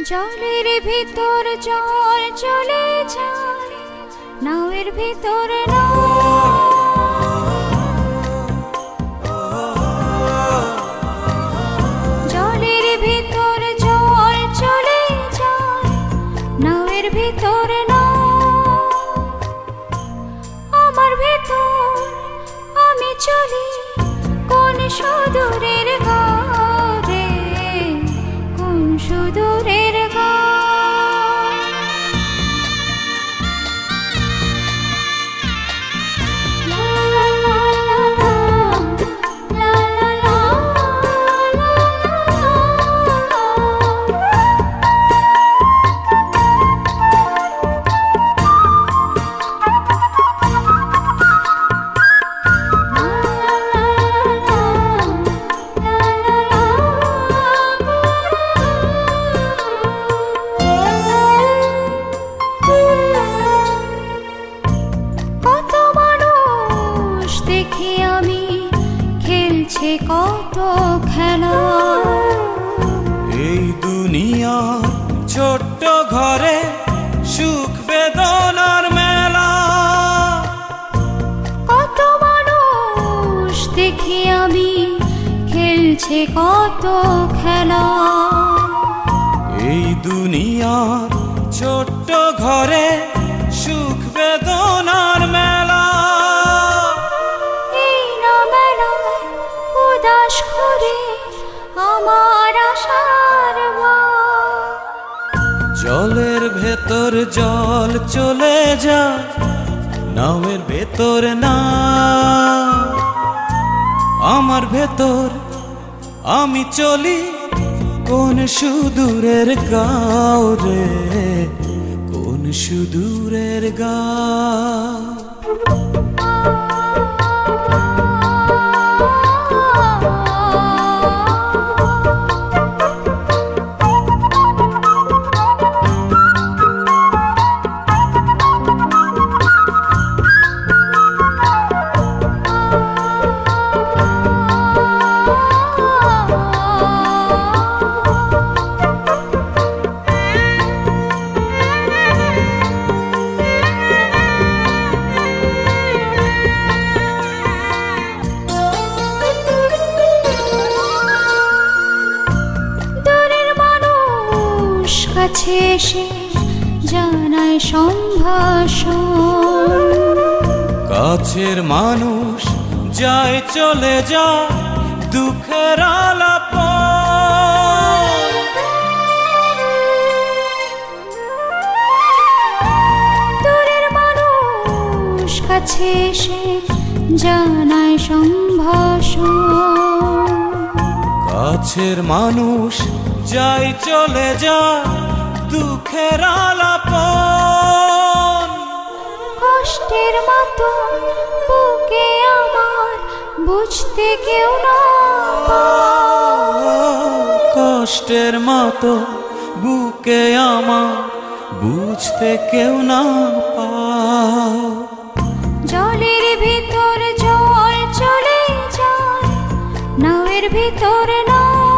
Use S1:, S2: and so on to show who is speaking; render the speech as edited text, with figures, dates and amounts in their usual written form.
S1: জলের ভিতর জল চলে যায়, নাওয়ের ভিতর জলের ভিতর জল চলে যায়, নাওয়ের ভিতর আমার ভেতর আমি চলি কোন সুদূরের ঘরে, কোন সুদূরের কত খেলা।
S2: এই দুনিয়ার ছোট্ট ঘরে সুখ বেদনার মেলা,
S1: কত মানুষ দেখি আমি খেলছে কত খেলা।
S2: এই দুনিয়ার ছোট্ট ঘরে সুখ বেদনার মেলা,
S1: উদাস করে আমার আশার
S2: জলের ভেতর জল চলে যায়, নাওয়ের ভেতর না আমার ভেতর আমি চলি কোন সুদূরের গাঁও রে, কোন সুদূরের গাঁও।
S1: কাছে এসে জানায় সম্ভাষণ,
S2: কাছের মানুষ যায় চলে যায় দুঃখের আলাপন,
S1: দূরের মানুষ কাছে এসে জানায় সম্ভাষণ,
S2: কাছের মানুষ যায় চলে যায় দুঃখের আলাপন।
S1: কষ্টের মতো বুকে আমার বুঝতে কেউ না,
S2: কষ্টের মতো বুকে আমার বুঝতে কেউ না পাও।
S1: জলের ভিতর জল চলে যায়, নাওয়ের ভিতর